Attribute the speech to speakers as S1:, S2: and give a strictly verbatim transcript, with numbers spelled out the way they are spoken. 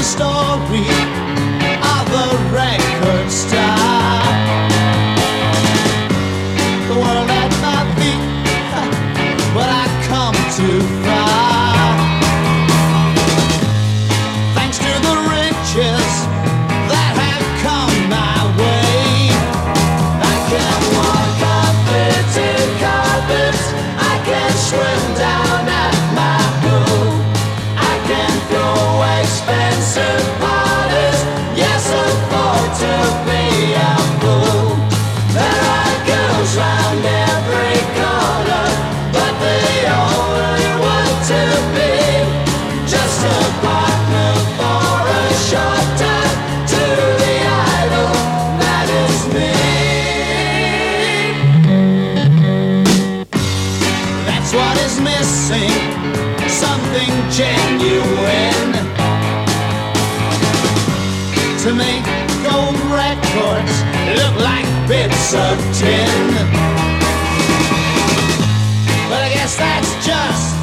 S1: story of a record star. The world at my feet, but I come too far. Thanks to the riches that have come my way, I can walk on fitted carpets, I can swim down at my pool, I can go expensive parties, yes, afford to be a fool. There are girls round every corner, but they only want to be just a partner for a short time to the idol that is me. That's what is missing, something genuine, to make gold records look like bits of tin. But I guess that's just